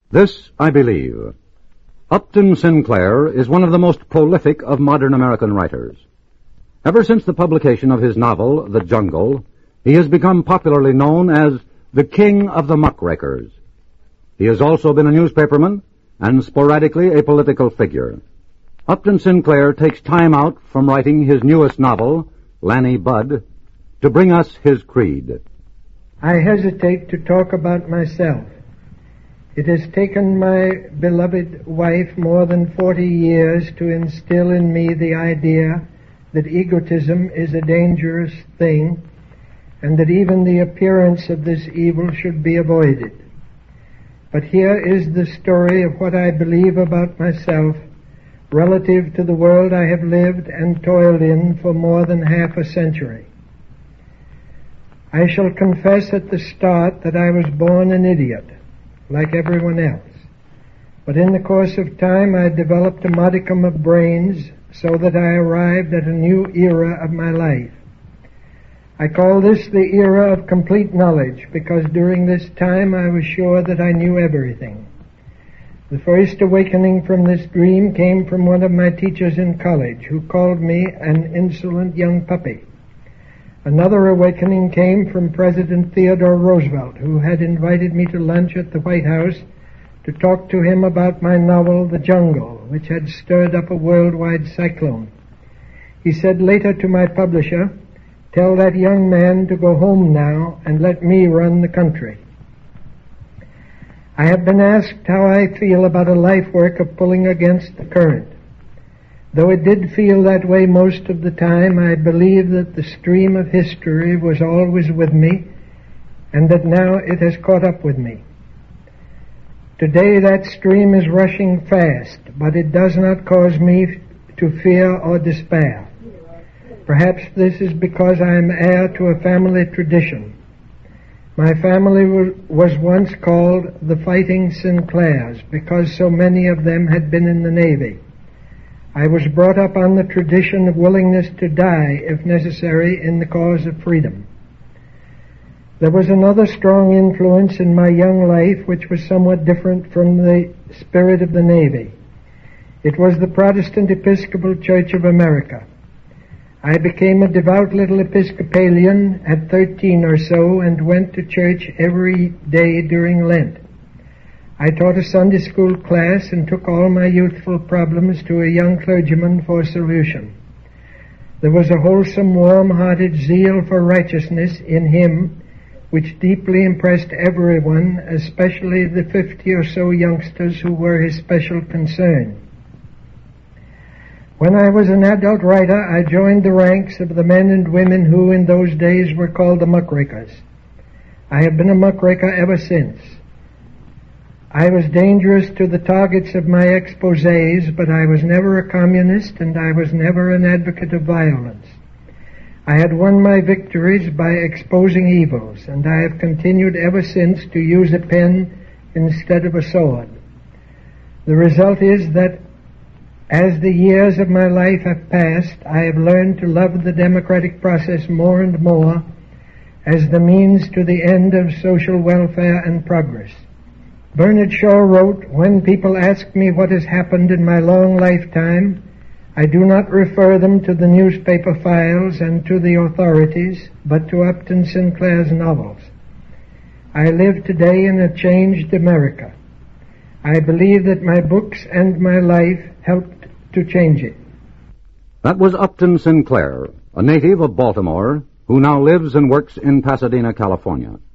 This I believe. Upton Sinclair is one of the most prolific of modern American writers. Ever since the publication of his novel, The Jungle, he has become popularly known as the King of the Muckrakers. He has also been a newspaperman and sporadically a political figure. Upton Sinclair takes time out from writing his newest novel, Lanny Budd, to bring us his creed. I hesitate to talk about myself. It has taken my beloved wife more than 40 years to instill in me the idea that egotism is a dangerous thing and that even the appearance of this evil should be avoided. But here is the story of what I believe about myself relative to the world I have lived and toiled in for more than half a century. I shall confess at the start that I was born an idiot, like everyone else. But in the course of time I developed a modicum of brains so that I arrived at a new era of my life. I call this the era of complete knowledge because during this time I was sure that I knew everything. The first awakening from this dream came from one of my teachers in college who called me an insolent young puppy. Another awakening came from President Theodore Roosevelt, who had invited me to lunch at the White House to talk to him about my novel, The Jungle, which had stirred up a worldwide cyclone. He said later to my publisher, "Tell that young man to go home now and let me run the country." I have been asked how I feel about a life work of pulling against the current. Though it did feel that way most of the time, I believe that the stream of history was always with me and that now it has caught up with me. Today that stream is rushing fast, but it does not cause me to fear or despair. Perhaps this is because I am heir to a family tradition. My family was once called the Fighting Sinclairs because so many of them had been in the Navy. I was brought up on the tradition of willingness to die, if necessary, in the cause of freedom. There was another strong influence in my young life which was somewhat different from the spirit of the Navy. It was the Protestant Episcopal Church of America. I became a devout little Episcopalian at 13 or so and went to church every day during Lent. I taught a Sunday school class and took all my youthful problems to a young clergyman for solution. There was a wholesome, warm-hearted zeal for righteousness in him which deeply impressed everyone, especially the 50 or so youngsters who were his special concern. When I was an adult writer, I joined the ranks of the men and women who in those days were called the muckrakers. I have been a muckraker ever since. I was dangerous to the targets of my exposés, but I was never a communist and I was never an advocate of violence. I had won my victories by exposing evils, and I have continued ever since to use a pen instead of a sword. The result is that as the years of my life have passed, I have learned to love the democratic process more and more as the means to the end of social welfare and progress. Bernard Shaw wrote, "When people ask me what has happened in my long lifetime, I do not refer them to the newspaper files and to the authorities, but to Upton Sinclair's novels. I live today in a changed America. I believe that my books and my life helped to change it." That was Upton Sinclair, a native of Baltimore, who now lives and works in Pasadena, California.